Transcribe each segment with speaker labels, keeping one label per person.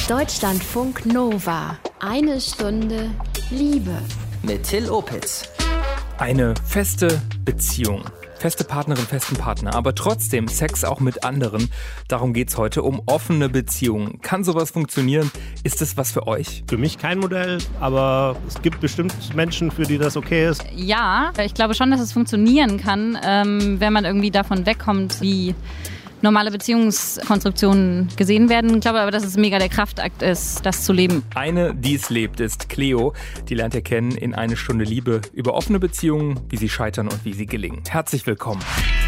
Speaker 1: Deutschlandfunk Nova. Eine Stunde Liebe.
Speaker 2: Mit Till Opitz.
Speaker 3: Eine feste Beziehung. Feste Partnerin, festen Partner, aber trotzdem Sex auch mit anderen. Darum geht's heute, um offene Beziehungen. Kann sowas funktionieren? Ist es was für euch?
Speaker 4: Für mich kein Modell, aber es gibt bestimmt Menschen, für die das okay ist.
Speaker 5: Ja, ich glaube schon, dass es funktionieren kann, wenn man irgendwie davon wegkommt, wie normale Beziehungskonstruktionen gesehen werden. Ich glaube aber, dass es mega der Kraftakt ist, das zu leben.
Speaker 3: Eine, die es lebt, ist Cleo. Die lernt ihr kennen in Eine Stunde Liebe über offene Beziehungen, wie sie scheitern und wie sie gelingen. Herzlich willkommen.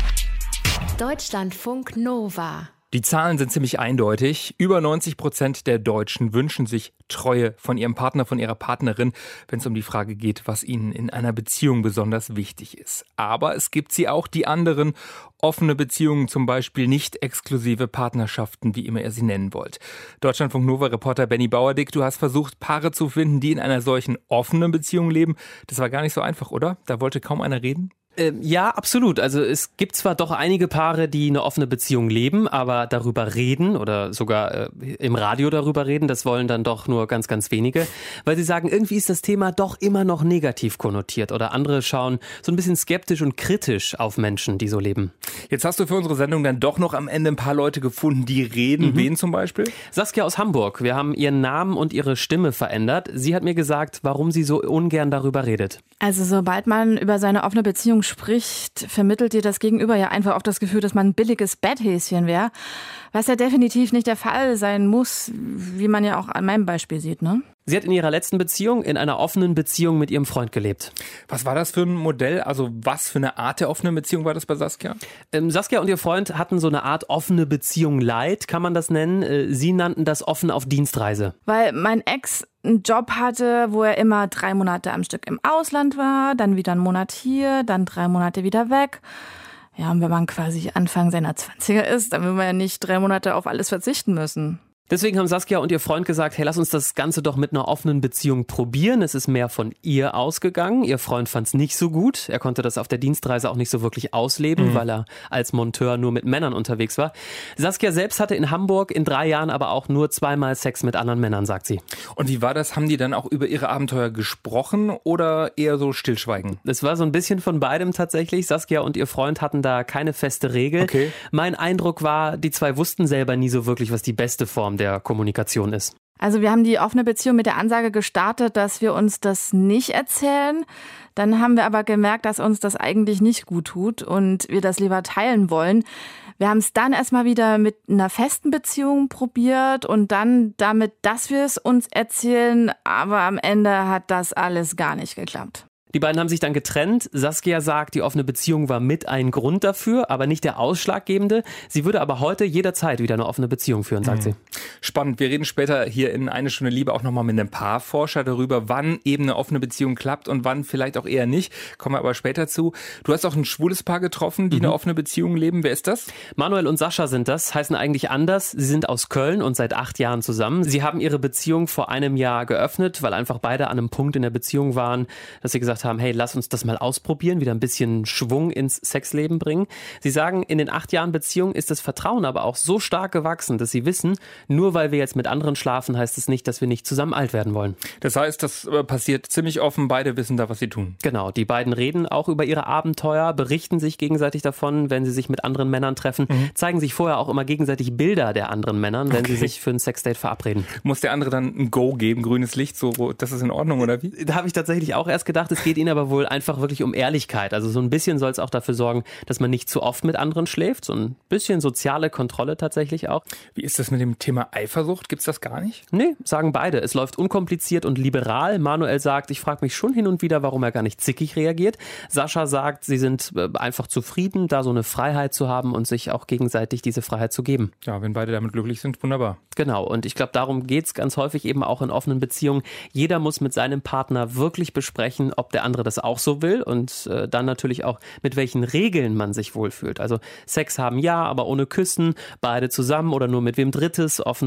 Speaker 1: Deutschlandfunk Nova.
Speaker 3: Die Zahlen sind ziemlich eindeutig. Über 90% der Deutschen wünschen sich Treue von ihrem Partner, von ihrer Partnerin, wenn es um die Frage geht, was ihnen in einer Beziehung besonders wichtig ist. Aber es gibt sie auch, die anderen. Offene Beziehungen, zum Beispiel nicht exklusive Partnerschaften, wie immer ihr sie nennen wollt. Deutschlandfunk Nova-Reporter Benny Bauerdick, du hast versucht, Paare zu finden, die in einer solchen offenen Beziehung leben. Das war gar nicht so einfach, oder? Da wollte kaum einer reden?
Speaker 2: Ja, absolut. Also es gibt zwar doch einige Paare, die eine offene Beziehung leben, aber darüber reden oder sogar im Radio darüber reden, das wollen dann doch nur ganz, ganz wenige, weil sie sagen, irgendwie ist das Thema doch immer noch negativ konnotiert oder andere schauen so ein bisschen skeptisch und kritisch auf Menschen, die so leben.
Speaker 3: Jetzt hast du für unsere Sendung dann doch noch am Ende ein paar Leute gefunden, die reden. Wen zum Beispiel?
Speaker 2: Saskia aus Hamburg. Wir haben ihren Namen und ihre Stimme verändert. Sie hat mir gesagt, warum sie so ungern darüber redet.
Speaker 6: Also sobald man über seine offene Beziehung spricht, vermittelt dir das Gegenüber ja einfach auch das Gefühl, dass man ein billiges Betthäschen wäre, was ja definitiv nicht der Fall sein muss, wie man ja auch an meinem Beispiel sieht, ne?
Speaker 2: Sie hat in ihrer letzten Beziehung in einer offenen Beziehung mit ihrem Freund gelebt.
Speaker 3: Was war das für ein Modell? Also was für eine Art der offenen Beziehung war das bei Saskia?
Speaker 2: Saskia und ihr Freund hatten so eine Art offene Beziehung light, kann man das nennen. Sie nannten das offen auf Dienstreise.
Speaker 6: Weil mein Ex einen Job hatte, wo er immer 3 Monate am Stück im Ausland war, dann wieder einen Monat hier, dann 3 Monate wieder weg. Ja, und wenn man quasi Anfang seiner 20er ist, dann will man ja nicht 3 Monate auf alles verzichten müssen.
Speaker 2: Deswegen haben Saskia und ihr Freund gesagt, hey, lass uns das Ganze doch mit einer offenen Beziehung probieren. Es ist mehr von ihr ausgegangen. Ihr Freund fand es nicht so gut. Er konnte das auf der Dienstreise auch nicht so wirklich ausleben, weil er als Monteur nur mit Männern unterwegs war. Saskia selbst hatte in Hamburg in 3 Jahren aber auch nur 2-mal Sex mit anderen Männern, sagt sie.
Speaker 3: Und wie war das? Haben die dann auch über ihre Abenteuer gesprochen oder eher so stillschweigen?
Speaker 2: Es war so ein bisschen von beidem tatsächlich. Saskia und ihr Freund hatten da keine feste Regel.
Speaker 3: Okay.
Speaker 2: Mein Eindruck war, die zwei wussten selber nie so wirklich, was die beste Form der Kommunikation ist.
Speaker 6: Also wir haben die offene Beziehung mit der Ansage gestartet, dass wir uns das nicht erzählen. Dann haben wir aber gemerkt, dass uns das eigentlich nicht gut tut und wir das lieber teilen wollen. Wir haben es dann erstmal wieder mit einer festen Beziehung probiert und dann damit, dass wir es uns erzählen. Aber am Ende hat das alles gar nicht geklappt.
Speaker 2: Die beiden haben sich dann getrennt. Saskia sagt, die offene Beziehung war mit ein Grund dafür, aber nicht der ausschlaggebende. Sie würde aber heute jederzeit wieder eine offene Beziehung führen, sagt sie.
Speaker 3: Spannend. Wir reden später hier in Eine Stunde Liebe auch nochmal mit einem Paarforscher darüber, wann eben eine offene Beziehung klappt und wann vielleicht auch eher nicht. Kommen wir aber später zu. Du hast auch ein schwules Paar getroffen, die eine offene Beziehung leben. Wer ist das?
Speaker 2: Manuel und Sascha sind das, heißen eigentlich anders. Sie sind aus Köln und seit 8 Jahren zusammen. Sie haben ihre Beziehung vor einem Jahr geöffnet, weil einfach beide an einem Punkt in der Beziehung waren, dass sie gesagt haben, hey, lass uns das mal ausprobieren, wieder ein bisschen Schwung ins Sexleben bringen. Sie sagen, in den 8 Jahren Beziehung ist das Vertrauen aber auch so stark gewachsen, dass sie wissen, nur weil wir jetzt mit anderen schlafen, heißt es nicht, dass wir nicht zusammen alt werden wollen.
Speaker 3: Das heißt, das passiert ziemlich offen, beide wissen da, was sie tun.
Speaker 2: Genau, die beiden reden auch über ihre Abenteuer, berichten sich gegenseitig davon, wenn sie sich mit anderen Männern treffen, zeigen sich vorher auch immer gegenseitig Bilder der anderen Männern, wenn sie sich für ein Sexdate verabreden.
Speaker 3: Muss der andere dann ein Go geben, grünes Licht, so, das ist in Ordnung, oder wie?
Speaker 2: Da habe ich tatsächlich auch erst gedacht, es geht ihnen aber wohl einfach wirklich um Ehrlichkeit. Also so ein bisschen soll es auch dafür sorgen, dass man nicht zu oft mit anderen schläft. So ein bisschen soziale Kontrolle tatsächlich auch.
Speaker 3: Wie ist das mit dem Thema Eifersucht? Gibt's das gar nicht?
Speaker 2: Nee, sagen beide. Es läuft unkompliziert und liberal. Manuel sagt, ich frage mich schon hin und wieder, warum er gar nicht zickig reagiert. Sascha sagt, sie sind einfach zufrieden, da so eine Freiheit zu haben und sich auch gegenseitig diese Freiheit zu geben.
Speaker 3: Ja, wenn beide damit glücklich sind, wunderbar.
Speaker 2: Genau, und ich glaube, darum geht's ganz häufig eben auch in offenen Beziehungen. Jeder muss mit seinem Partner wirklich besprechen, ob der andere das auch so will und dann natürlich auch, mit welchen Regeln man sich wohlfühlt. Also Sex haben ja, aber ohne Küssen, beide zusammen oder nur mit wem Drittes, offen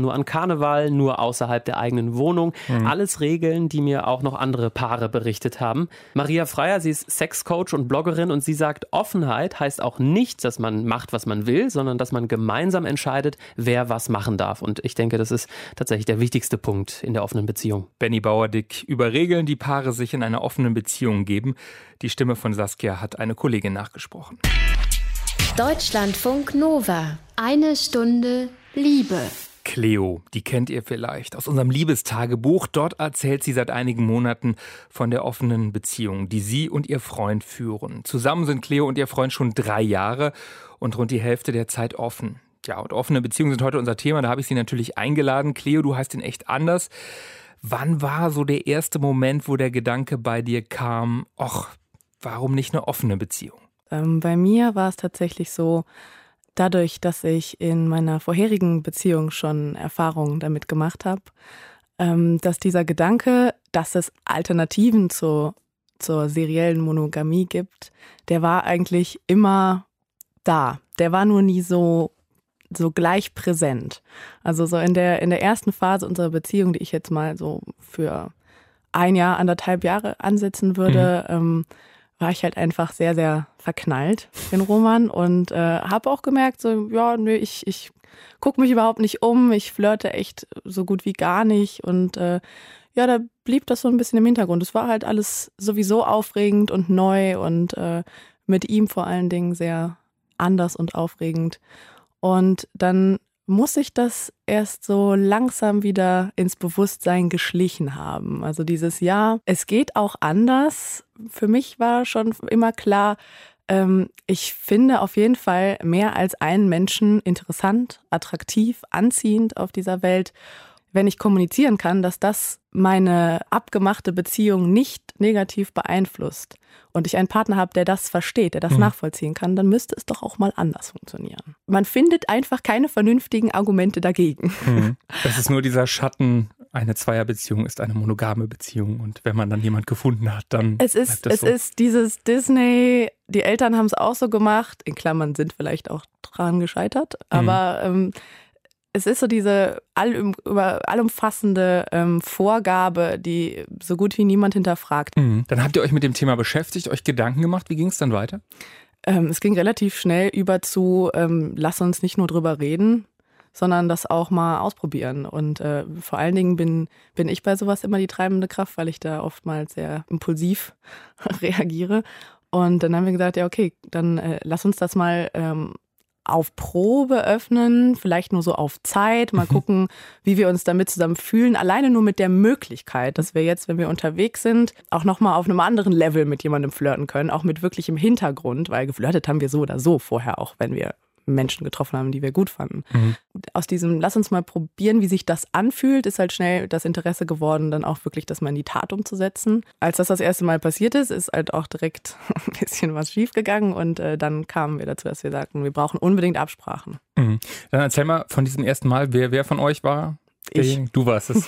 Speaker 2: dürfen nur an Karneval, nur außerhalb der eigenen Wohnung. Alles Regeln, die mir auch noch andere Paare berichtet haben. Maria Freier, sie ist Sexcoach und Bloggerin und sie sagt, Offenheit heißt auch nicht, dass man macht, was man will, sondern dass man gemeinsam entscheidet, wer was machen darf. Und ich denke, das ist tatsächlich der wichtigste Punkt in der offenen Beziehung.
Speaker 3: Benny Bauerdick über Regeln, die Paare sich in einer offenen Beziehung geben. Die Stimme von Saskia hat eine Kollegin nachgesprochen.
Speaker 1: Deutschlandfunk Nova. Eine Stunde Liebe.
Speaker 3: Cleo, die kennt ihr vielleicht aus unserem Liebestagebuch. Dort erzählt sie seit einigen Monaten von der offenen Beziehung, die sie und ihr Freund führen. Zusammen sind Cleo und ihr Freund schon 3 Jahre und rund die Hälfte der Zeit offen. Ja, und offene Beziehungen sind heute unser Thema. Da habe ich sie natürlich eingeladen. Cleo, du heißt ihn echt anders. Wann war so der erste Moment, wo der Gedanke bei dir kam, ach, warum nicht eine offene Beziehung?
Speaker 7: Bei mir war es tatsächlich so, dadurch, dass ich in meiner vorherigen Beziehung schon Erfahrungen damit gemacht habe, dass dieser Gedanke, dass es Alternativen zur seriellen Monogamie gibt, der war eigentlich immer da. Der war nur nie so gleich präsent. Also so in der ersten Phase unserer Beziehung, die ich jetzt mal so für 1 Jahr, 1,5 Jahre ansetzen würde, war ich halt einfach sehr, sehr verknallt in Roman und habe auch gemerkt, so ja, nö, ich gucke mich überhaupt nicht um, ich flirte echt so gut wie gar nicht und ja, da blieb das so ein bisschen im Hintergrund. Es war halt alles sowieso aufregend und neu und mit ihm vor allen Dingen sehr anders und aufregend. Und dann muss ich das erst so langsam wieder ins Bewusstsein geschlichen haben. Also dieses Jahr, es geht auch anders. Für mich war schon immer klar, ich finde auf jeden Fall mehr als einen Menschen interessant, attraktiv, anziehend auf dieser Welt, wenn ich kommunizieren kann, dass das meine abgemachte Beziehung nicht negativ beeinflusst und ich einen Partner habe, der das versteht, der das nachvollziehen kann, dann müsste es doch auch mal anders funktionieren. Man findet einfach keine vernünftigen Argumente dagegen.
Speaker 3: Das ist nur dieser Schatten, eine Zweierbeziehung ist eine monogame Beziehung und wenn man dann jemand gefunden hat, dann
Speaker 7: es ist dieses Disney, die Eltern haben es auch so gemacht, in Klammern sind vielleicht auch dran gescheitert, aber es ist so diese allumfassende Vorgabe, die so gut wie niemand hinterfragt.
Speaker 3: Dann habt ihr euch mit dem Thema beschäftigt, euch Gedanken gemacht. Wie ging es dann weiter?
Speaker 7: Es ging relativ schnell über zu, lass uns nicht nur drüber reden, sondern das auch mal ausprobieren. Und vor allen Dingen bin ich bei sowas immer die treibende Kraft, weil ich da oftmals sehr impulsiv reagiere. Und dann haben wir gesagt, ja okay, dann lass uns das mal auf Probe öffnen, vielleicht nur so auf Zeit, mal gucken, wie wir uns damit zusammen fühlen. Alleine nur mit der Möglichkeit, dass wir jetzt, wenn wir unterwegs sind, auch nochmal auf einem anderen Level mit jemandem flirten können, auch mit wirklichem Hintergrund, weil geflirtet haben wir so oder so vorher auch, wenn wir Menschen getroffen haben, die wir gut fanden. Aus diesem, lass uns mal probieren, wie sich das anfühlt, ist halt schnell das Interesse geworden, dann auch wirklich das mal in die Tat umzusetzen. Als das erste Mal passiert ist halt auch direkt ein bisschen was schiefgegangen und dann kamen wir dazu, dass wir sagten, wir brauchen unbedingt Absprachen.
Speaker 3: Dann erzähl mal von diesem ersten Mal, wer von euch war?
Speaker 7: Ich.
Speaker 3: Du warst es.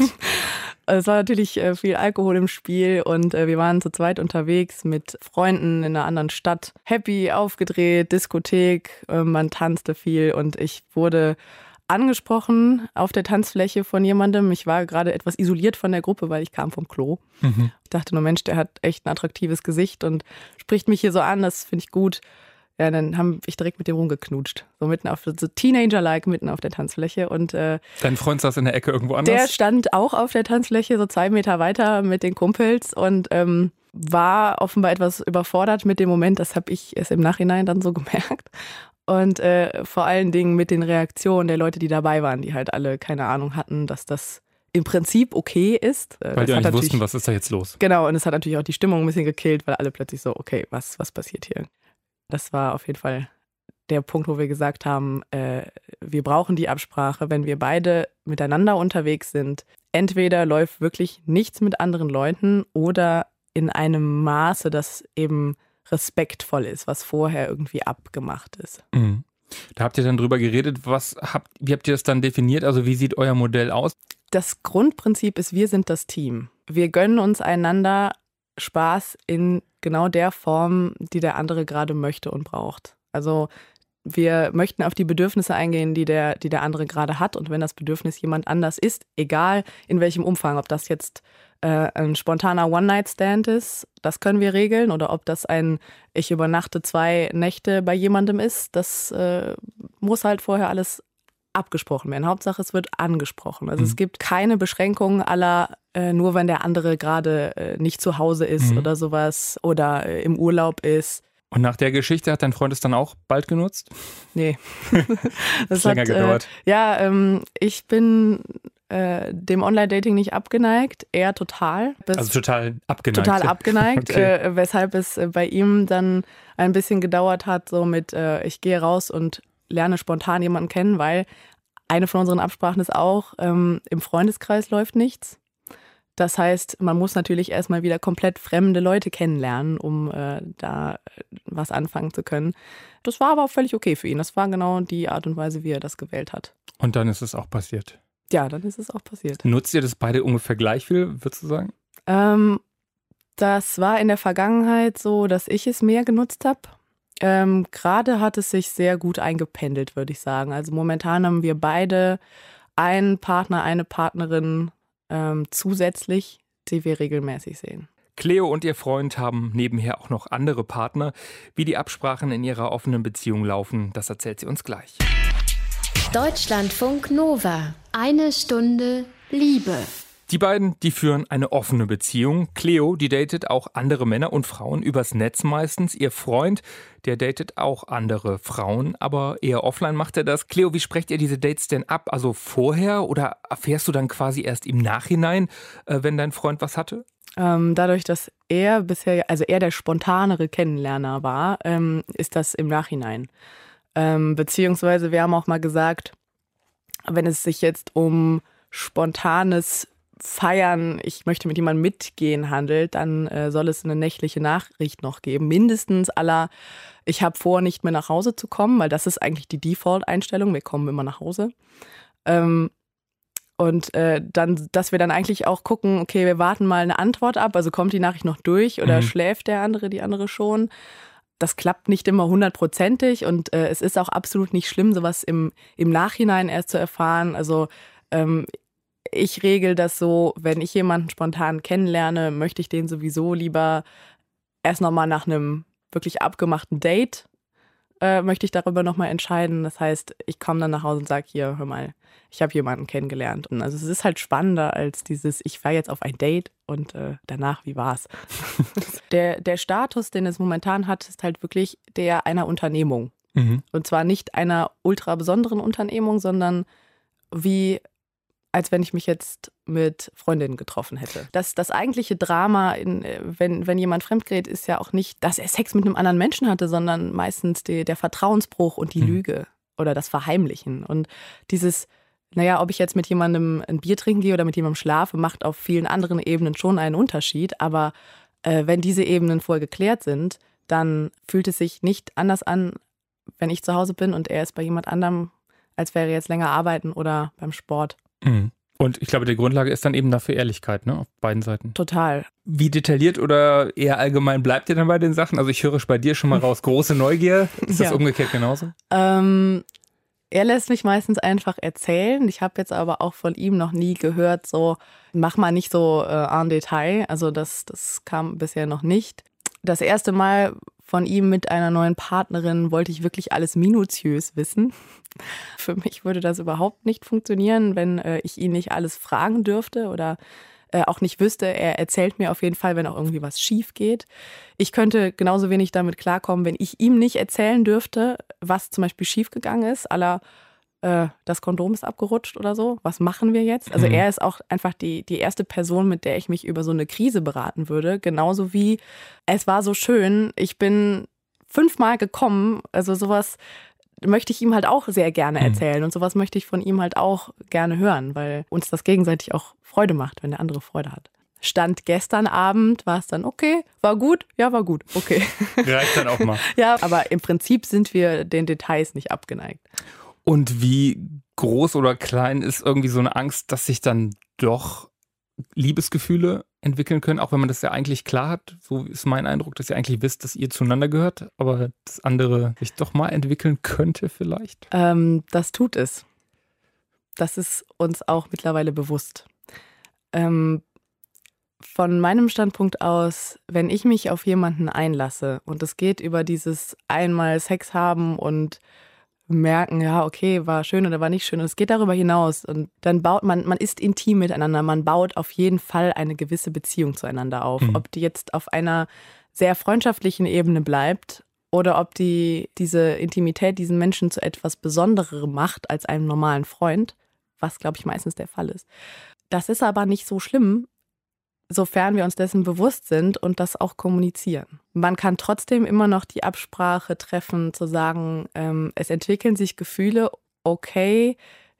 Speaker 7: Es war natürlich viel Alkohol im Spiel und wir waren zu zweit unterwegs mit Freunden in einer anderen Stadt. Happy, aufgedreht, Diskothek, man tanzte viel und ich wurde angesprochen auf der Tanzfläche von jemandem. Ich war gerade etwas isoliert von der Gruppe, weil ich kam vom Klo. Ich dachte nur, Mensch, der hat echt ein attraktives Gesicht und spricht mich hier so an, das finde ich gut. Ja, dann habe ich direkt mit dem rumgeknutscht. So mitten auf, so Teenager-like mitten auf der Tanzfläche. Und
Speaker 3: dein Freund saß in der Ecke irgendwo anders?
Speaker 7: Der stand auch auf der Tanzfläche, so 2 Meter weiter mit den Kumpels und war offenbar etwas überfordert mit dem Moment. Das habe ich erst im Nachhinein dann so gemerkt. Und vor allen Dingen mit den Reaktionen der Leute, die dabei waren, die halt alle keine Ahnung hatten, dass das im Prinzip okay ist.
Speaker 3: Weil die nicht wussten, was ist da jetzt los?
Speaker 7: Genau, und es hat natürlich auch die Stimmung ein bisschen gekillt, weil alle plötzlich so, okay, was passiert hier? Das war auf jeden Fall der Punkt, wo wir gesagt haben, wir brauchen die Absprache, wenn wir beide miteinander unterwegs sind. Entweder läuft wirklich nichts mit anderen Leuten oder in einem Maße, das eben respektvoll ist, was vorher irgendwie abgemacht ist.
Speaker 3: Da habt ihr dann drüber geredet. Wie habt ihr das dann definiert? Also wie sieht euer Modell aus?
Speaker 7: Das Grundprinzip ist, wir sind das Team. Wir gönnen uns einander Spaß in genau der Form, die der andere gerade möchte und braucht. Also wir möchten auf die Bedürfnisse eingehen, die der andere gerade hat. Und wenn das Bedürfnis jemand anders ist, egal in welchem Umfang, ob das jetzt ein spontaner One-Night-Stand ist, das können wir regeln. Oder ob das ich übernachte 2 Nächte bei jemandem ist, das muss halt vorher alles abgesprochen werden. Hauptsache, es wird angesprochen. Also es gibt keine Beschränkungen nur wenn der andere gerade nicht zu Hause ist oder sowas oder im Urlaub ist.
Speaker 3: Und nach der Geschichte hat dein Freund es dann auch bald genutzt?
Speaker 7: Nee.
Speaker 3: Das hat länger gedauert.
Speaker 7: Ich bin dem Online-Dating nicht abgeneigt, eher total.
Speaker 3: Also total abgeneigt.
Speaker 7: Total abgeneigt,
Speaker 3: okay.
Speaker 7: Weshalb es bei ihm dann ein bisschen gedauert hat, so mit ich gehe raus und lerne spontan jemanden kennen, weil eine von unseren Absprachen ist auch, im Freundeskreis läuft nichts. Das heißt, man muss natürlich erstmal wieder komplett fremde Leute kennenlernen, um da was anfangen zu können. Das war aber auch völlig okay für ihn. Das war genau die Art und Weise, wie er das gewählt hat.
Speaker 3: Und dann ist es auch passiert?
Speaker 7: Ja, dann ist es auch passiert.
Speaker 3: Nutzt ihr das beide ungefähr gleich viel, würdest du sagen?
Speaker 7: Das war in der Vergangenheit so, dass ich es mehr genutzt habe. Gerade hat es sich sehr gut eingependelt, würde ich sagen. Also momentan haben wir beide einen Partner, eine Partnerin zusätzlich, die wir regelmäßig sehen.
Speaker 3: Cleo und ihr Freund haben nebenher auch noch andere Partner. Wie die Absprachen in ihrer offenen Beziehung laufen, das erzählt sie uns gleich.
Speaker 1: Deutschlandfunk Nova. 1 Stunde Liebe.
Speaker 3: Die beiden, die führen eine offene Beziehung. Cleo, die datet auch andere Männer und Frauen übers Netz meistens. Ihr Freund, der datet auch andere Frauen, aber eher offline macht er das. Cleo, wie sprecht ihr diese Dates denn ab? Also vorher oder erfährst du dann quasi erst im Nachhinein, wenn dein Freund was hatte?
Speaker 7: Dadurch, dass er bisher, also er der spontanere Kennenlerner war, ist das im Nachhinein. Beziehungsweise wir haben auch mal gesagt, wenn es sich jetzt um spontanes Feiern, ich möchte mit jemandem mitgehen handelt, dann soll es eine nächtliche Nachricht noch geben. Mindestens ich habe vor, nicht mehr nach Hause zu kommen, weil das ist eigentlich die Default-Einstellung, wir kommen immer nach Hause. Dann, dass wir dann eigentlich auch gucken, okay, wir warten mal eine Antwort ab, also kommt die Nachricht noch durch oder schläft die andere schon. Das klappt nicht immer 100%ig und es ist auch absolut nicht schlimm, sowas im Nachhinein erst zu erfahren. Also ich regel das so, wenn ich jemanden spontan kennenlerne, möchte ich den sowieso lieber erst nochmal nach einem wirklich abgemachten Date, möchte ich darüber nochmal entscheiden. Das heißt, ich komme dann nach Hause und sage, hier, hör mal, ich habe jemanden kennengelernt. Und also es ist halt spannender als dieses, ich fahre jetzt auf ein Date und danach, wie war's? Der Status, den es momentan hat, ist halt wirklich der einer Unternehmung. Und zwar nicht einer ultra besonderen Unternehmung, sondern als wenn ich mich jetzt mit Freundinnen getroffen hätte. Das eigentliche Drama, wenn jemand fremdgeht, ist ja auch nicht, dass er Sex mit einem anderen Menschen hatte, sondern meistens der Vertrauensbruch und die Lüge oder das Verheimlichen. Und dieses, ob ich jetzt mit jemandem ein Bier trinken gehe oder mit jemandem schlafe, macht auf vielen anderen Ebenen schon einen Unterschied. Aber wenn diese Ebenen vorher geklärt sind, dann fühlt es sich nicht anders an, wenn ich zu Hause bin und er ist bei jemand anderem, als wäre er jetzt länger arbeiten oder beim Sport.
Speaker 3: Und ich glaube, die Grundlage ist dann eben dafür Ehrlichkeit, ne, auf beiden Seiten.
Speaker 7: Total.
Speaker 3: Wie detailliert oder eher allgemein bleibt ihr dann bei den Sachen? Also ich höre bei dir schon mal raus, große Neugier. Ist das umgekehrt genauso?
Speaker 7: Er lässt mich meistens einfach erzählen. Ich habe jetzt aber auch von ihm noch nie gehört, so mach mal nicht so en Detail. Also das kam bisher noch nicht. Das erste Mal von ihm mit einer neuen Partnerin wollte ich wirklich alles minutiös wissen. Für mich würde das überhaupt nicht funktionieren, wenn ich ihn nicht alles fragen dürfte oder auch nicht wüsste. Er erzählt mir auf jeden Fall, wenn auch irgendwie was schief geht. Ich könnte genauso wenig damit klarkommen, wenn ich ihm nicht erzählen dürfte, was zum Beispiel schiefgegangen ist, das Kondom ist abgerutscht oder so. Was machen wir jetzt? Also er ist auch einfach die erste Person, mit der ich mich über so eine Krise beraten würde. Genauso wie, es war so schön, ich bin 5-mal gekommen. Also sowas möchte ich ihm halt auch sehr gerne erzählen. Und sowas möchte ich von ihm halt auch gerne hören, weil uns das gegenseitig auch Freude macht, wenn der andere Freude hat. Stand gestern Abend, war es dann okay, war gut, ja, war gut, okay.
Speaker 3: Reicht dann auch mal.
Speaker 7: Ja, aber im Prinzip sind wir den Details nicht abgeneigt.
Speaker 3: Und wie groß oder klein ist irgendwie so eine Angst, dass sich dann doch Liebesgefühle entwickeln können, auch wenn man das ja eigentlich klar hat. So ist mein Eindruck, dass ihr eigentlich wisst, dass ihr zueinander gehört, aber das andere sich doch mal entwickeln könnte vielleicht.
Speaker 7: Das tut es. Das ist uns auch mittlerweile bewusst. Von meinem Standpunkt aus, wenn ich mich auf jemanden einlasse und es geht über dieses einmal Sex haben und merken, ja, okay, war schön oder war nicht schön. Und es geht darüber hinaus. Und dann baut man ist intim miteinander. Man baut auf jeden Fall eine gewisse Beziehung zueinander auf. Ob die jetzt auf einer sehr freundschaftlichen Ebene bleibt oder ob diese Intimität diesen Menschen zu etwas Besonderem macht als einem normalen Freund, was, glaube ich, meistens der Fall ist. Das ist aber nicht so schlimm, sofern wir uns dessen bewusst sind und das auch kommunizieren. Man kann trotzdem immer noch die Absprache treffen, zu sagen, es entwickeln sich Gefühle, okay,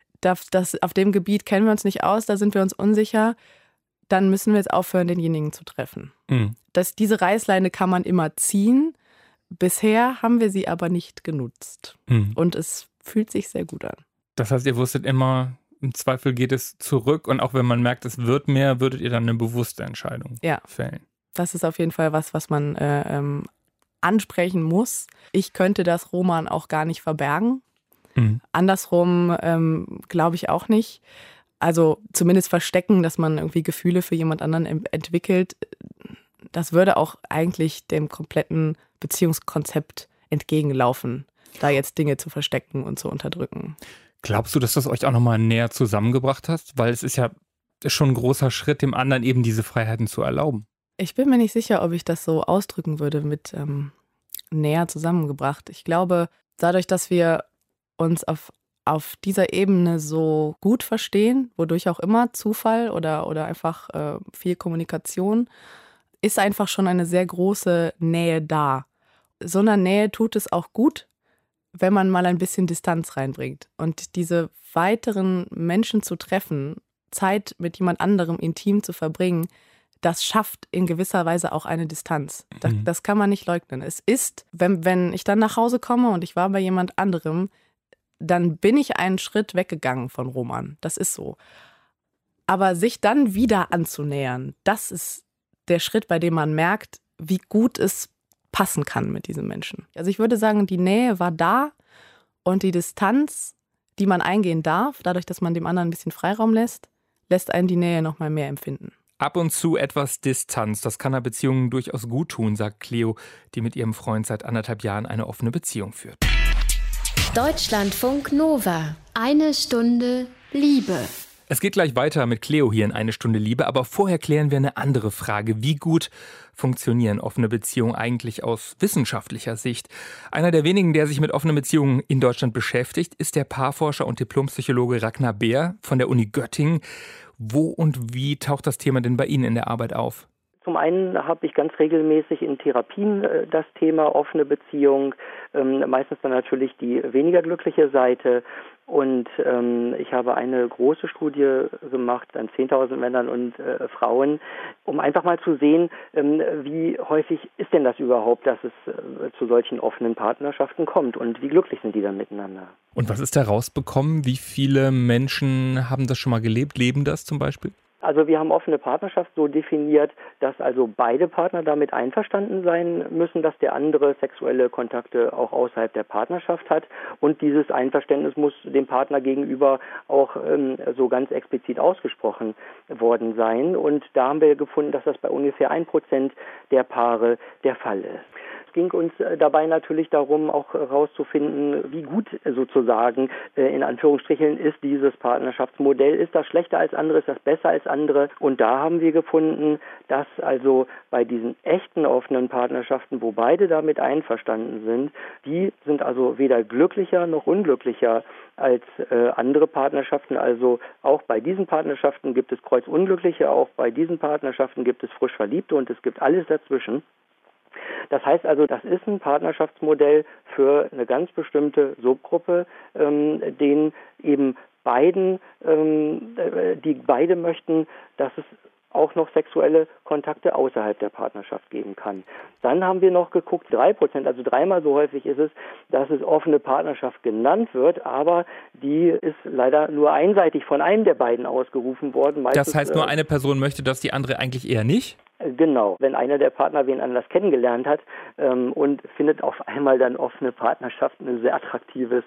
Speaker 7: auf dem Gebiet kennen wir uns nicht aus, da sind wir uns unsicher, dann müssen wir jetzt aufhören, denjenigen zu treffen. Diese Reißleine kann man immer ziehen, bisher haben wir sie aber nicht genutzt. Und es fühlt sich sehr gut an.
Speaker 3: Das heißt, ihr wusstet immer, im Zweifel geht es zurück und auch wenn man merkt, es wird mehr, würdet ihr dann eine bewusste Entscheidung fällen.
Speaker 7: Das ist auf jeden Fall was man ansprechen muss. Ich könnte das Roman auch gar nicht verbergen. Andersrum glaube ich auch nicht. Also zumindest verstecken, dass man irgendwie Gefühle für jemand anderen entwickelt, das würde auch eigentlich dem kompletten Beziehungskonzept entgegenlaufen, da jetzt Dinge zu verstecken und zu unterdrücken.
Speaker 3: Glaubst du, dass das euch auch nochmal näher zusammengebracht hat? Weil es ist ja schon ein großer Schritt, dem anderen eben diese Freiheiten zu erlauben.
Speaker 7: Ich bin mir nicht sicher, ob ich das so ausdrücken würde mit näher zusammengebracht. Ich glaube, dadurch, dass wir uns auf dieser Ebene so gut verstehen, wodurch auch immer Zufall oder einfach viel Kommunikation, ist einfach schon eine sehr große Nähe da. So einer Nähe tut es auch gut, wenn man mal ein bisschen Distanz reinbringt. Und diese weiteren Menschen zu treffen, Zeit mit jemand anderem intim zu verbringen, das schafft in gewisser Weise auch eine Distanz. Das kann man nicht leugnen. Es ist, wenn ich dann nach Hause komme und ich war bei jemand anderem, dann bin ich einen Schritt weggegangen von Roman. Das ist so. Aber sich dann wieder anzunähern, das ist der Schritt, bei dem man merkt, wie gut es passen kann mit diesem Menschen. Also ich würde sagen, die Nähe war da und die Distanz, die man eingehen darf, dadurch, dass man dem anderen ein bisschen Freiraum lässt einen die Nähe noch mal mehr empfinden.
Speaker 3: Ab und zu etwas Distanz, das kann einer Beziehung durchaus gut tun, sagt Cleo, die mit ihrem Freund seit 1,5 Jahren eine offene Beziehung führt.
Speaker 1: Deutschlandfunk Nova. 1 Stunde Liebe.
Speaker 3: Es geht gleich weiter mit Cleo hier in 1 Stunde Liebe, aber vorher klären wir eine andere Frage. Wie gut funktionieren offene Beziehungen eigentlich aus wissenschaftlicher Sicht? Einer der wenigen, der sich mit offenen Beziehungen in Deutschland beschäftigt, ist der Paarforscher und Diplompsychologe Ragnar Beer von der Uni Göttingen. Wo und wie taucht das Thema denn bei Ihnen in der Arbeit auf?
Speaker 8: Zum einen habe ich ganz regelmäßig in Therapien das Thema offene Beziehung, meistens dann natürlich die weniger glückliche Seite. Und ich habe eine große Studie gemacht an 10.000 Männern und Frauen, um einfach mal zu sehen, wie häufig ist denn das überhaupt, dass es zu solchen offenen Partnerschaften kommt und wie glücklich sind die dann miteinander.
Speaker 3: Und was ist da rausbekommen? Wie viele Menschen haben das schon mal gelebt, leben das zum Beispiel?
Speaker 8: Also wir haben offene Partnerschaft so definiert, dass also beide Partner damit einverstanden sein müssen, dass der andere sexuelle Kontakte auch außerhalb der Partnerschaft hat. Und dieses Einverständnis muss dem Partner gegenüber auch so ganz explizit ausgesprochen worden sein. Und da haben wir gefunden, dass das bei ungefähr 1% der Paare der Fall ist. Es ging uns dabei natürlich darum, auch herauszufinden, wie gut sozusagen in Anführungsstrichen ist dieses Partnerschaftsmodell. Ist das schlechter als andere? Ist das besser als andere? Und da haben wir gefunden, dass also bei diesen echten offenen Partnerschaften, wo beide damit einverstanden sind, die sind also weder glücklicher noch unglücklicher als andere Partnerschaften. Also auch bei diesen Partnerschaften gibt es kreuzunglückliche, auch bei diesen Partnerschaften gibt es frisch Verliebte und es gibt alles dazwischen. Das heißt also, das ist ein Partnerschaftsmodell für eine ganz bestimmte Subgruppe, denen eben die beide möchten, dass es auch noch sexuelle Kontakte außerhalb der Partnerschaft geben kann. Dann haben wir noch geguckt, 3%, also 3-mal so häufig ist es, dass es offene Partnerschaft genannt wird, aber die ist leider nur einseitig von einem der beiden ausgerufen worden.
Speaker 3: Das heißt, nur eine Person möchte das, die andere eigentlich eher nicht?
Speaker 8: Genau, wenn einer der Partner wen anders kennengelernt hat und findet auf einmal dann offene Partnerschaft ein sehr attraktives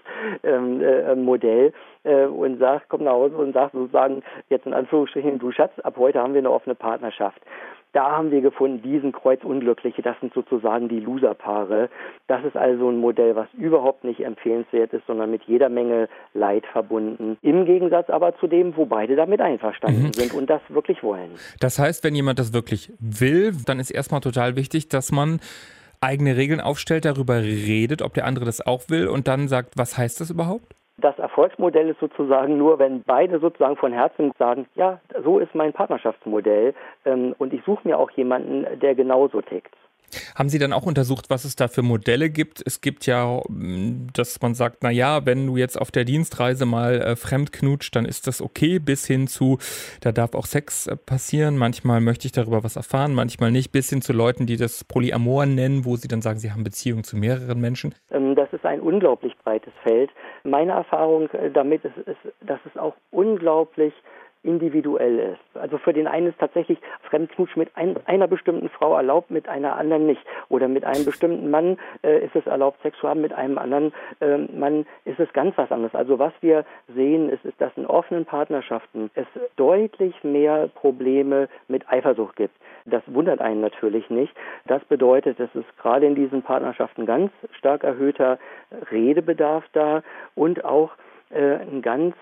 Speaker 8: Modell und sagt, kommt nach Hause und sagt sozusagen jetzt in Anführungsstrichen, du Schatz, ab heute haben wir eine offene Partnerschaft. Da haben wir gefunden, diesen Kreuzunglückliche, das sind sozusagen die Loserpaare. Das ist also ein Modell, was überhaupt nicht empfehlenswert ist, sondern mit jeder Menge Leid verbunden. Im Gegensatz aber zu dem, wo beide damit einverstanden sind und das wirklich wollen.
Speaker 3: Das heißt, wenn jemand das wirklich will, dann ist erstmal total wichtig, dass man eigene Regeln aufstellt, darüber redet, ob der andere das auch will und dann sagt, was heißt das überhaupt?
Speaker 8: Das Erfolgsmodell ist sozusagen nur, wenn beide sozusagen von Herzen sagen, ja, so ist mein Partnerschaftsmodell und ich suche mir auch jemanden, der genauso tickt.
Speaker 3: Haben Sie dann auch untersucht, was es da für Modelle gibt? Es gibt ja, dass man sagt, naja, wenn du jetzt auf der Dienstreise mal fremd knutscht, dann ist das okay, bis hin zu, da darf auch Sex passieren. Manchmal möchte ich darüber was erfahren, manchmal nicht, bis hin zu Leuten, die das Polyamor nennen, wo sie dann sagen, sie haben Beziehungen zu mehreren Menschen.
Speaker 8: Das ist ein unglaublich breites Feld. Meine Erfahrung damit ist, dass es auch unglaublich individuell ist. Also für den einen ist tatsächlich Fremdknutsch mit einer bestimmten Frau erlaubt, mit einer anderen nicht. Oder mit einem bestimmten Mann ist es erlaubt, Sex zu haben, mit einem anderen Mann ist es ganz was anderes. Also was wir sehen, ist, dass in offenen Partnerschaften es deutlich mehr Probleme mit Eifersucht gibt. Das wundert einen natürlich nicht. Das bedeutet, es ist gerade in diesen Partnerschaften ganz stark erhöhter Redebedarf da und auch ein ganz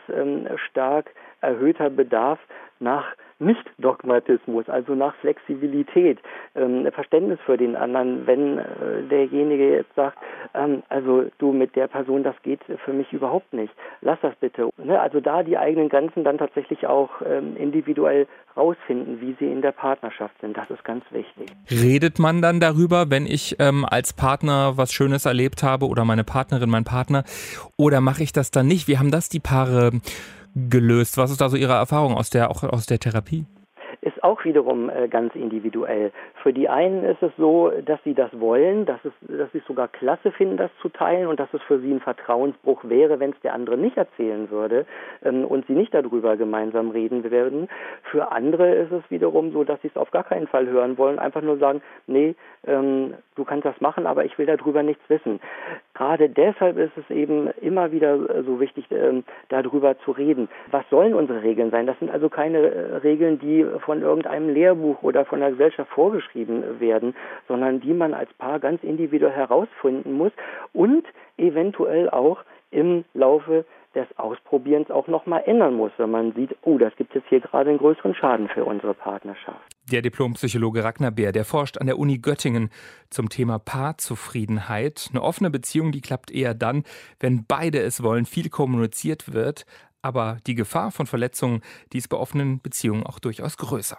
Speaker 8: stark erhöhter Bedarf nach Nicht-Dogmatismus, also nach Flexibilität, Verständnis für den anderen, wenn derjenige jetzt sagt, also du mit der Person, das geht für mich überhaupt nicht, lass das bitte. Also da die eigenen Grenzen dann tatsächlich auch individuell rausfinden, wie sie in der Partnerschaft sind, das ist ganz wichtig.
Speaker 3: Redet man dann darüber, wenn ich als Partner was Schönes erlebt habe oder meine Partnerin, mein Partner, oder mache ich das dann nicht? Wie haben das die Paare gelöst? Was ist da so Ihre Erfahrung aus der Therapie?
Speaker 8: Ist auch wiederum ganz individuell. Für die einen ist es so, dass sie das wollen, dass sie es sogar klasse finden, das zu teilen und dass es für sie ein Vertrauensbruch wäre, wenn es der andere nicht erzählen würde und sie nicht darüber gemeinsam reden würden. Für andere ist es wiederum so, dass sie es auf gar keinen Fall hören wollen, einfach nur sagen, nee, du kannst das machen, aber ich will darüber nichts wissen. Gerade deshalb ist es eben immer wieder so wichtig, darüber zu reden. Was sollen unsere Regeln sein? Das sind also keine Regeln, die von irgendeinem Lehrbuch oder von der Gesellschaft vorgeschrieben werden, sondern die man als Paar ganz individuell herausfinden muss und eventuell auch im Laufe des Ausprobierens auch nochmal ändern muss, wenn man sieht, oh, das gibt jetzt hier gerade einen größeren Schaden für unsere Partnerschaft.
Speaker 3: Der Diplompsychologe Ragnar Beer, der forscht an der Uni Göttingen zum Thema Paarzufriedenheit. Eine offene Beziehung, die klappt eher dann, wenn beide es wollen, viel kommuniziert wird. Aber die Gefahr von Verletzungen, die ist bei offenen Beziehungen auch durchaus größer.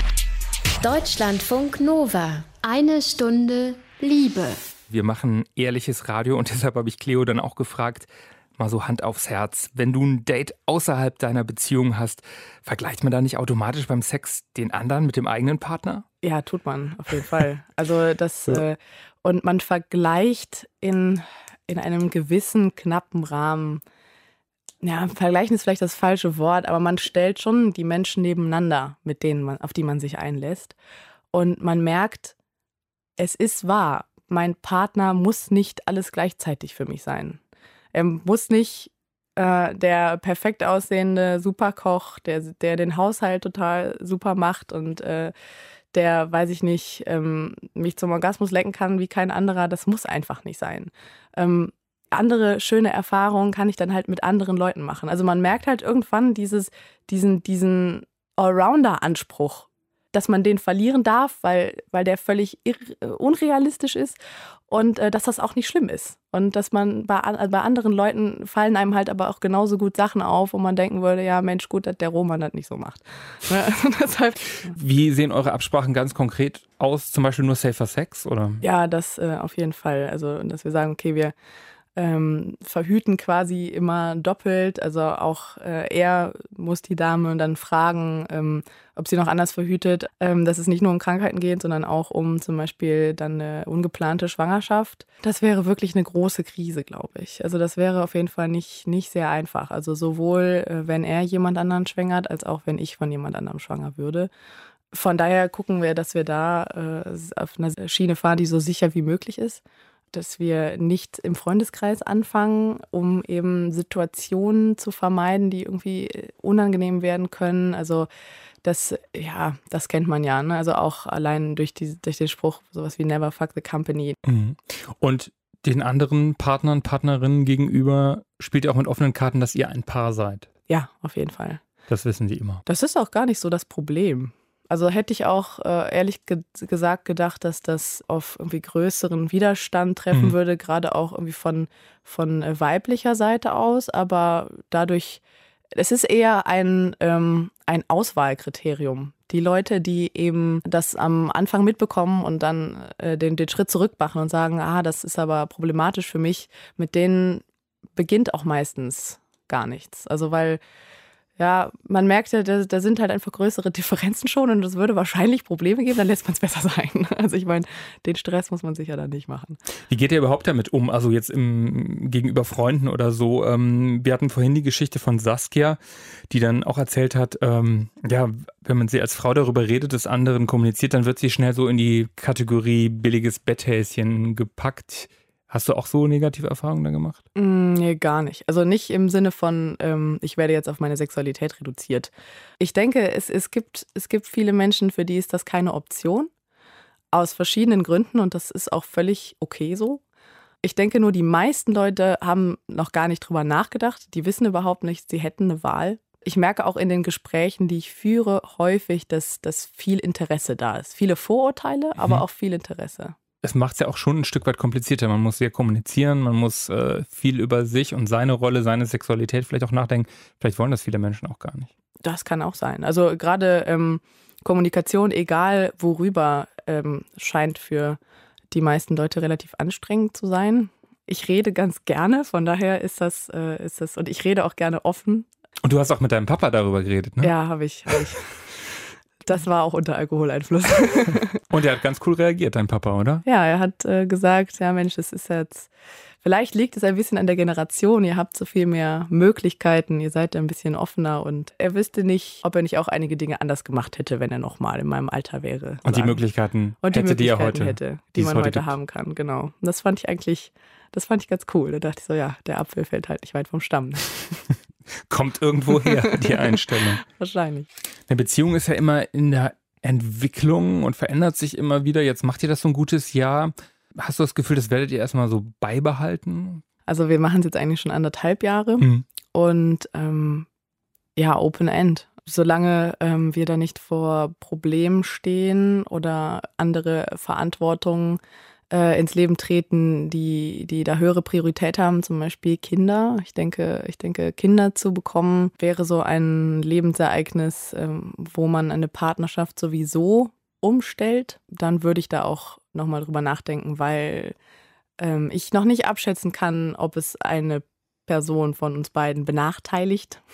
Speaker 1: Deutschlandfunk Nova. 1 Stunde Liebe.
Speaker 3: Wir machen ehrliches Radio und deshalb habe ich Cleo dann auch gefragt, mal so Hand aufs Herz, wenn du ein Date außerhalb deiner Beziehung hast, vergleicht man da nicht automatisch beim Sex den anderen mit dem eigenen Partner?
Speaker 7: Ja, tut man, auf jeden Fall. Also das und man vergleicht in einem gewissen knappen Rahmen. Ja, vergleichen ist vielleicht das falsche Wort, aber man stellt schon die Menschen nebeneinander, auf die man sich einlässt. Und man merkt, es ist wahr, mein Partner muss nicht alles gleichzeitig für mich sein. Er muss nicht der perfekt aussehende Superkoch, der den Haushalt total super macht und der, weiß ich nicht, mich zum Orgasmus lecken kann wie kein anderer. Das muss einfach nicht sein. Andere schöne Erfahrungen kann ich dann halt mit anderen Leuten machen. Also man merkt halt irgendwann diesen Allrounder-Anspruch, dass man den verlieren darf, weil der völlig unrealistisch ist und dass das auch nicht schlimm ist. Und dass man bei anderen Leuten fallen einem halt aber auch genauso gut Sachen auf, wo man denken würde, ja Mensch, gut, dass der Roman das nicht so macht. Also deshalb,
Speaker 3: wie sehen eure Absprachen ganz konkret aus? Zum Beispiel nur Safer Sex, oder?
Speaker 7: Ja, das auf jeden Fall. Also dass wir sagen, okay, wir verhüten quasi immer doppelt. Also auch er muss die Dame dann fragen, ob sie noch anders verhütet. Dass es nicht nur um Krankheiten geht, sondern auch um zum Beispiel dann eine ungeplante Schwangerschaft. Das wäre wirklich eine große Krise, glaube ich. Also das wäre auf jeden Fall nicht sehr einfach. Also sowohl, wenn er jemand anderen schwängert, als auch wenn ich von jemand anderem schwanger würde. Von daher gucken wir, dass wir da auf einer Schiene fahren, die so sicher wie möglich ist. Dass wir nicht im Freundeskreis anfangen, um eben Situationen zu vermeiden, die irgendwie unangenehm werden können. Also das kennt man ja, ne? Also auch allein durch den Spruch, sowas wie never fuck the company.
Speaker 3: Und den anderen Partnern, Partnerinnen gegenüber spielt ihr auch mit offenen Karten, dass ihr ein Paar seid.
Speaker 7: Ja, auf jeden Fall.
Speaker 3: Das wissen die immer.
Speaker 7: Das ist auch gar nicht so das Problem. Also hätte ich auch ehrlich gesagt gedacht, dass das auf irgendwie größeren Widerstand treffen würde, gerade auch irgendwie von weiblicher Seite aus. Aber dadurch, es ist eher ein Auswahlkriterium. Die Leute, die eben das am Anfang mitbekommen und dann den Schritt zurück machen und sagen, das ist aber problematisch für mich, mit denen beginnt auch meistens gar nichts. Also weil man merkt ja, da sind halt einfach größere Differenzen schon und es würde wahrscheinlich Probleme geben, dann lässt man es besser sein. Also ich meine, den Stress muss man sicher dann nicht machen.
Speaker 3: Wie geht ihr überhaupt damit um? Also jetzt gegenüber Freunden oder so. Wir hatten vorhin die Geschichte von Saskia, die dann auch erzählt hat, wenn man sie als Frau darüber redet, des anderen kommuniziert, dann wird sie schnell so in die Kategorie billiges Betthäschen gepackt. Hast du auch so negative Erfahrungen da gemacht?
Speaker 7: Nee, gar nicht. Also nicht im Sinne von, ich werde jetzt auf meine Sexualität reduziert. Ich denke, es gibt viele Menschen, für die ist das keine Option. Aus verschiedenen Gründen und das ist auch völlig okay so. Ich denke nur, die meisten Leute haben noch gar nicht drüber nachgedacht. Die wissen überhaupt nicht, sie hätten eine Wahl. Ich merke auch in den Gesprächen, die ich führe, häufig, dass viel Interesse da ist. Viele Vorurteile, aber auch viel Interesse.
Speaker 3: Es macht es ja auch schon ein Stück weit komplizierter. Man muss sehr kommunizieren, man muss viel über sich und seine Rolle, seine Sexualität vielleicht auch nachdenken. Vielleicht wollen das viele Menschen auch gar nicht.
Speaker 7: Das kann auch sein. Also gerade Kommunikation, egal worüber, scheint für die meisten Leute relativ anstrengend zu sein. Ich rede ganz gerne, von daher ist das und ich rede auch gerne offen.
Speaker 3: Und du hast auch mit deinem Papa darüber geredet, ne?
Speaker 7: Ja, habe ich. Das war auch unter Alkoholeinfluss.
Speaker 3: Und er hat ganz cool reagiert, dein Papa, oder?
Speaker 7: Ja, er hat gesagt, ja Mensch, das ist jetzt, vielleicht liegt es ein bisschen an der Generation, ihr habt so viel mehr Möglichkeiten, ihr seid ein bisschen offener und er wüsste nicht, ob er nicht auch einige Dinge anders gemacht hätte, wenn er nochmal in meinem Alter wäre.
Speaker 3: Und die Möglichkeiten die er heute
Speaker 7: hätte, die man heute haben kann, genau. Und das fand ich ganz cool. Da dachte ich so, ja, der Apfel fällt halt nicht weit vom Stamm.
Speaker 3: Kommt irgendwo her, die Einstellung.
Speaker 7: Wahrscheinlich.
Speaker 3: Eine Beziehung ist ja immer in der Entwicklung und verändert sich immer wieder. Jetzt macht ihr das so ein gutes Jahr. Hast du das Gefühl, das werdet ihr erstmal so beibehalten?
Speaker 7: Also wir machen es jetzt eigentlich schon 1,5 Jahre und Open End. Solange wir da nicht vor Problemen stehen oder andere Verantwortungen ins Leben treten, die da höhere Priorität haben, zum Beispiel Kinder. Ich denke, Kinder zu bekommen, wäre so ein Lebensereignis, wo man eine Partnerschaft sowieso umstellt. Dann würde ich da auch nochmal drüber nachdenken, weil ich noch nicht abschätzen kann, ob es eine Person von uns beiden benachteiligt.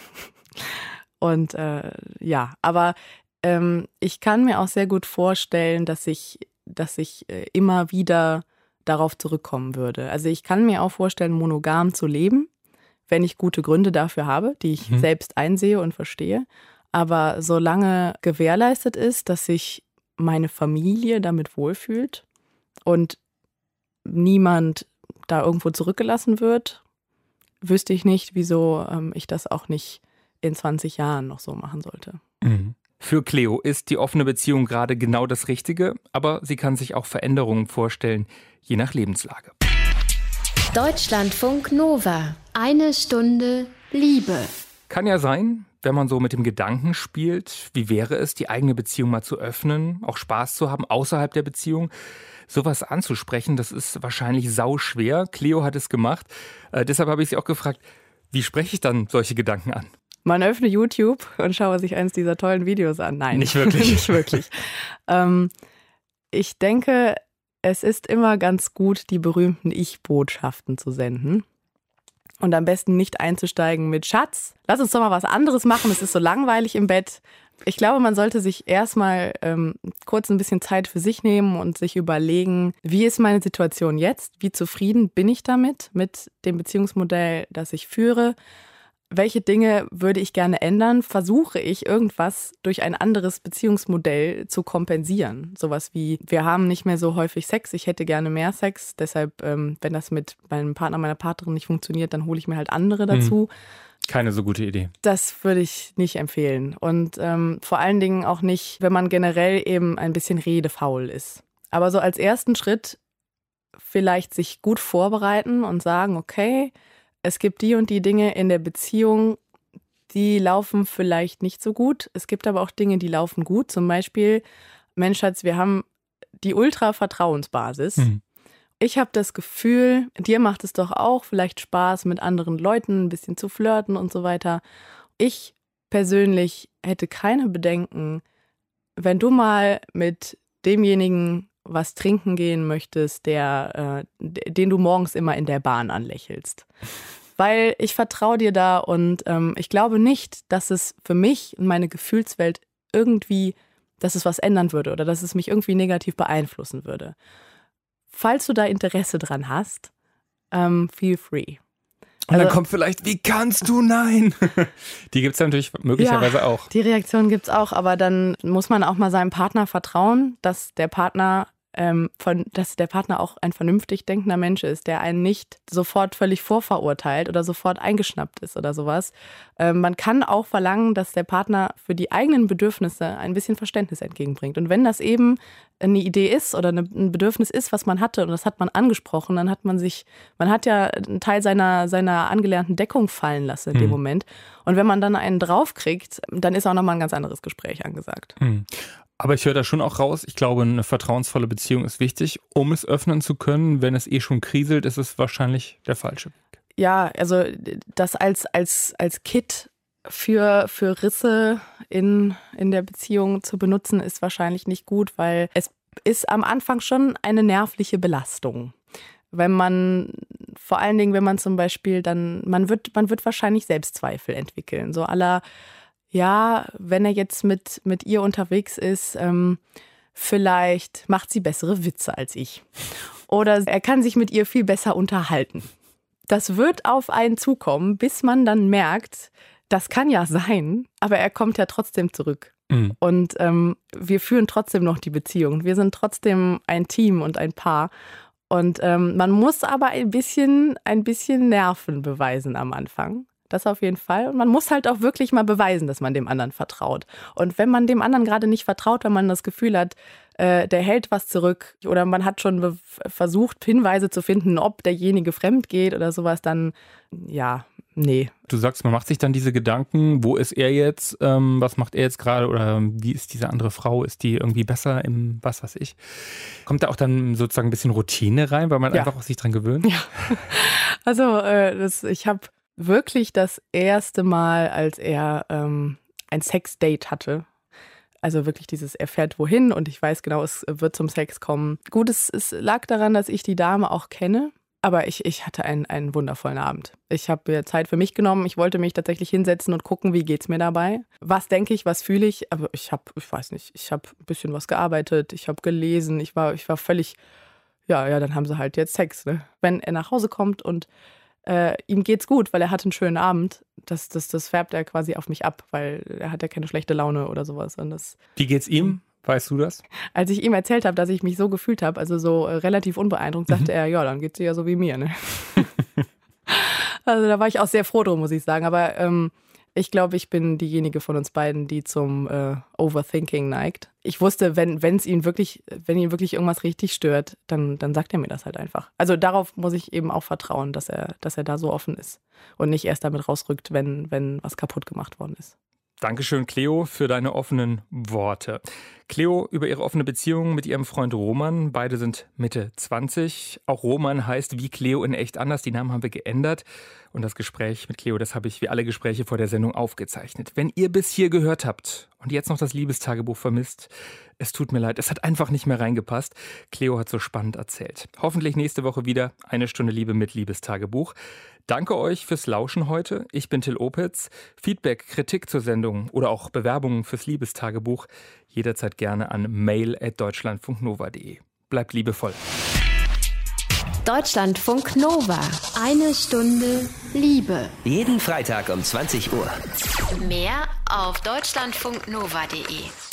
Speaker 7: Und aber ich kann mir auch sehr gut vorstellen, dass ich immer wieder darauf zurückkommen würde. Also ich kann mir auch vorstellen, monogam zu leben, wenn ich gute Gründe dafür habe, die ich selbst einsehe und verstehe. Aber solange gewährleistet ist, dass sich meine Familie damit wohlfühlt und niemand da irgendwo zurückgelassen wird, wüsste ich nicht, wieso ich das auch nicht in 20 Jahren noch so machen sollte.
Speaker 3: Für Cleo ist die offene Beziehung gerade genau das Richtige, aber sie kann sich auch Veränderungen vorstellen, je nach Lebenslage.
Speaker 1: Deutschlandfunk Nova. 1 Stunde Liebe.
Speaker 3: Kann ja sein, wenn man so mit dem Gedanken spielt, wie wäre es, die eigene Beziehung mal zu öffnen, auch Spaß zu haben außerhalb der Beziehung. Sowas anzusprechen, das ist wahrscheinlich sauschwer. Cleo hat es gemacht. Deshalb habe ich sie auch gefragt, wie spreche ich dann solche Gedanken an?
Speaker 7: Man öffne YouTube und schaue sich eins dieser tollen Videos an. Nein,
Speaker 3: nicht wirklich.
Speaker 7: Nicht wirklich. Ich denke, es ist immer ganz gut, die berühmten Ich-Botschaften zu senden. Und am besten nicht einzusteigen mit Schatz, lass uns doch mal was anderes machen, es ist so langweilig im Bett. Ich glaube, man sollte sich erstmal kurz ein bisschen Zeit für sich nehmen und sich überlegen, wie ist meine Situation jetzt? Wie zufrieden bin ich damit, mit dem Beziehungsmodell, das ich führe? Welche Dinge würde ich gerne ändern? Versuche ich, irgendwas durch ein anderes Beziehungsmodell zu kompensieren? Sowas wie, wir haben nicht mehr so häufig Sex, ich hätte gerne mehr Sex. Deshalb, wenn das mit meinem Partner, meiner Partnerin nicht funktioniert, dann hole ich mir halt andere dazu.
Speaker 3: Keine so gute Idee.
Speaker 7: Das würde ich nicht empfehlen. Und vor allen Dingen auch nicht, wenn man generell eben ein bisschen redefaul ist. Aber so als ersten Schritt vielleicht sich gut vorbereiten und sagen, okay, es gibt die und die Dinge in der Beziehung, die laufen vielleicht nicht so gut. Es gibt aber auch Dinge, die laufen gut. Zum Beispiel, Mensch, Schatz, wir haben die Ultra-Vertrauensbasis. Ich habe das Gefühl, dir macht es doch auch vielleicht Spaß, mit anderen Leuten ein bisschen zu flirten und so weiter. Ich persönlich hätte keine Bedenken, wenn du mal mit demjenigen was trinken gehen möchtest, den du morgens immer in der Bahn anlächelst. Weil ich vertraue dir da und ich glaube nicht, dass es für mich und meine Gefühlswelt irgendwie, dass es was ändern würde oder dass es mich irgendwie negativ beeinflussen würde. Falls du da Interesse dran hast, feel free.
Speaker 3: Und dann kommt vielleicht, wie kannst du? Nein. Die gibt es natürlich möglicherweise auch.
Speaker 7: Die Reaktion gibt es auch, aber dann muss man auch mal seinem Partner vertrauen, dass der Partner auch ein vernünftig denkender Mensch ist, der einen nicht sofort völlig vorverurteilt oder sofort eingeschnappt ist oder sowas. Man kann auch verlangen, dass der Partner für die eigenen Bedürfnisse ein bisschen Verständnis entgegenbringt. Und wenn das eben eine Idee ist oder ein Bedürfnis ist, was man hatte und das hat man angesprochen, dann hat man hat ja einen Teil seiner angelernten Deckung fallen lassen in dem Moment. Und wenn man dann einen draufkriegt, dann ist auch nochmal ein ganz anderes Gespräch angesagt.
Speaker 3: Aber ich höre da schon auch raus, ich glaube, eine vertrauensvolle Beziehung ist wichtig. Um es öffnen zu können, wenn es schon kriselt, ist es wahrscheinlich der falsche Weg.
Speaker 7: Ja, also das als Kit für Risse in der Beziehung zu benutzen, ist wahrscheinlich nicht gut, weil es ist am Anfang schon eine nervliche Belastung. Vor allen Dingen, wenn man zum Beispiel man wird wahrscheinlich Selbstzweifel entwickeln. So à la, ja, wenn er jetzt mit ihr unterwegs ist, vielleicht macht sie bessere Witze als ich. Oder er kann sich mit ihr viel besser unterhalten. Das wird auf einen zukommen, bis man dann merkt, das kann ja sein, aber er kommt ja trotzdem zurück. Und wir führen trotzdem noch die Beziehung. Wir sind trotzdem ein Team und ein Paar. Und man muss aber ein bisschen Nerven beweisen am Anfang. Das auf jeden Fall. Und man muss halt auch wirklich mal beweisen, dass man dem anderen vertraut. Und wenn man dem anderen gerade nicht vertraut, wenn man das Gefühl hat, der hält was zurück oder man hat schon versucht, Hinweise zu finden, ob derjenige fremd geht oder sowas, dann ja, nee.
Speaker 3: Du sagst, man macht sich dann diese Gedanken, wo ist er jetzt, was macht er jetzt gerade oder wie ist diese andere Frau, ist die irgendwie besser im was weiß ich? Kommt da auch dann sozusagen ein bisschen Routine rein, weil man einfach auch sich dran gewöhnt?
Speaker 7: Ja, also ich habe wirklich das erste Mal, als er ein Sexdate hatte, also wirklich er fährt wohin und ich weiß genau, es wird zum Sex kommen. Gut, es lag daran, dass ich die Dame auch kenne, aber ich hatte einen wundervollen Abend. Ich habe mir Zeit für mich genommen, ich wollte mich tatsächlich hinsetzen und gucken, wie geht's mir dabei. Was denke ich, was fühle ich, aber ich habe ein bisschen was gearbeitet, ich habe gelesen, ich war völlig, ja, dann haben sie halt jetzt Sex, ne? Wenn er nach Hause kommt und ihm geht's gut, weil er hat einen schönen Abend. Das färbt er quasi auf mich ab, weil er hat ja keine schlechte Laune oder sowas. Und
Speaker 3: Wie geht's ihm? Weißt du das?
Speaker 7: Als ich ihm erzählt habe, dass ich mich so gefühlt habe, also so relativ unbeeindruckt, sagte er, ja, dann geht's dir ja so wie mir. Ne? Also da war ich auch sehr froh drum, muss ich sagen. Aber ich glaube, ich bin diejenige von uns beiden, die zum Overthinking neigt. Ich wusste, wenn ihn wirklich irgendwas richtig stört, dann sagt er mir das halt einfach. Also darauf muss ich eben auch vertrauen, dass er da so offen ist und nicht erst damit rausrückt, wenn was kaputt gemacht worden ist.
Speaker 3: Dankeschön, Cleo, für deine offenen Worte. Cleo über ihre offene Beziehung mit ihrem Freund Roman. Beide sind Mitte 20. Auch Roman heißt wie Cleo in echt anders. Die Namen haben wir geändert. Und das Gespräch mit Cleo, das habe ich wie alle Gespräche vor der Sendung aufgezeichnet. Wenn ihr bis hier gehört habt und jetzt noch das Liebestagebuch vermisst, es tut mir leid, es hat einfach nicht mehr reingepasst. Cleo hat so spannend erzählt. Hoffentlich nächste Woche wieder 1 Stunde Liebe mit Liebestagebuch. Danke euch fürs Lauschen heute. Ich bin Till Opitz. Feedback, Kritik zur Sendung oder auch Bewerbungen fürs Liebestagebuch jederzeit gerne an mail@deutschlandfunknova.de. Bleibt liebevoll.
Speaker 1: Deutschlandfunk Nova. 1 Stunde Liebe.
Speaker 9: Jeden Freitag um 20 Uhr.
Speaker 1: Mehr auf deutschlandfunknova.de.